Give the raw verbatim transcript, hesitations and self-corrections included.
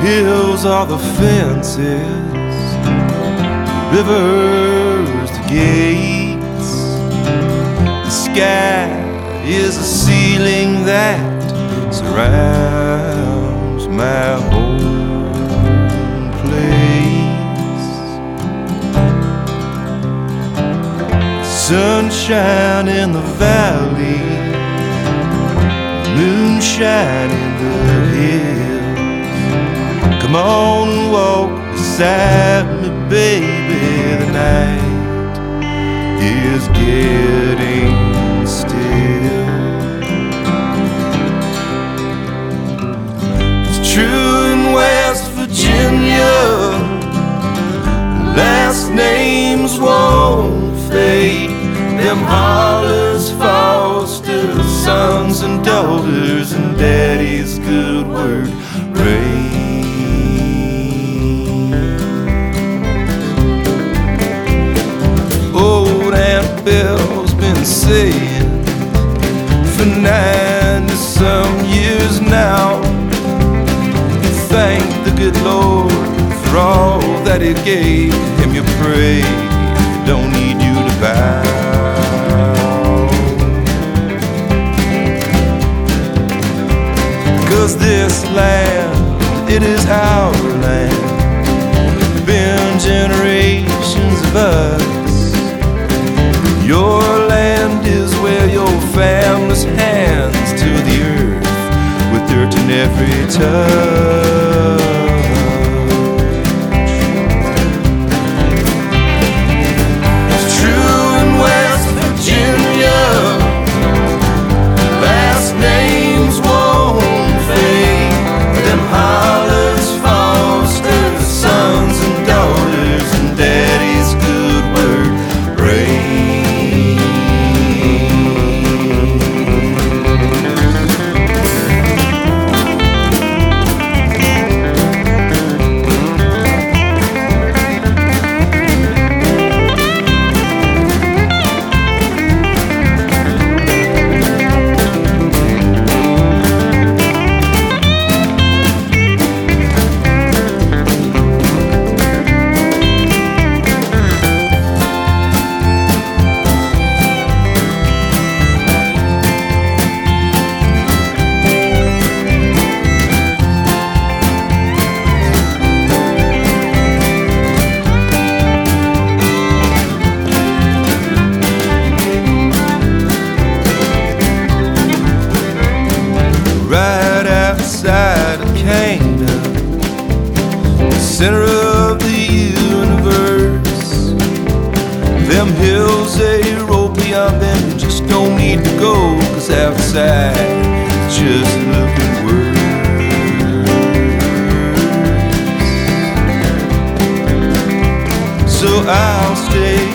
Hills are the fences, rivers the gates. The sky is the ceiling that surrounds my home place. Sunshine in the valley, moonshine in the hills. Come on and walk beside me, baby. The night is getting still. It's true in West Virginia, last names won't fade. Them hollers foster sons and daughters, and daddy's good word rain. Old Aunt Bill's been saying for ninety some years now, thank the good Lord for all that He gave him. You pray, don't need you to bow. Cause this land, it is our land. Been generations of us. Your land is where your family's hands to the earth with dirt in every touch. It's true in West Virginia, last names won't fade. Them hollers foster sons and daughters, and daddy's good word rain. Right outside of Canaan, the center of the universe. Them hills, they roll beyond them, you just don't need to go. Cause outside, it's just looking worse. So I'll stay